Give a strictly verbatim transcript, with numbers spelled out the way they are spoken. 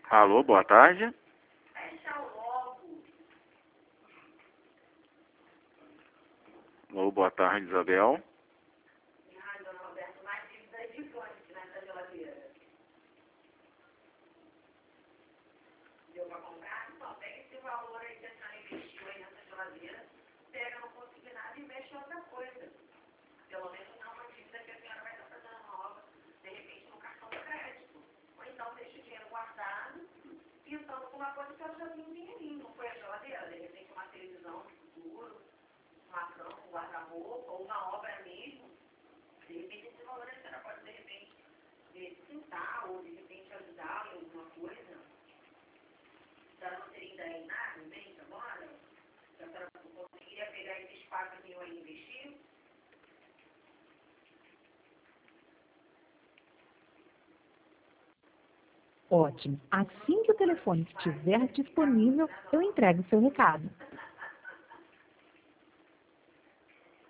Alô, boa tarde. Alô, boa tarde, Isabel. Ah, dona Roberta, mais dívida gigante nessa geladeira. Deu para comprar? Então, pega esse valor aí que a senhora investiu aí nessa geladeira, pega no consignado e investe em outra coisa. Pelo menos não uma dívida que a senhora vai estar fazendo nova, de repente no cartão de crédito. Ou então deixa o dinheiro guardado, pensando com uma coisa que ela já tem um dinheirinho. Não foi a geladeira? De repente uma televisão no futuro, uma cama, um guarda-roupa, ou uma obra mesmo. De repente esse valor a senhora pode, de repente, tentar ou de repente ajudar em alguma coisa. A senhora não teria ideia em nada, em mente agora? Se a senhora conseguiria pegar esses quatro mil aí e investir? Ótimo. Assim que o telefone estiver disponível, eu entrego o seu recado.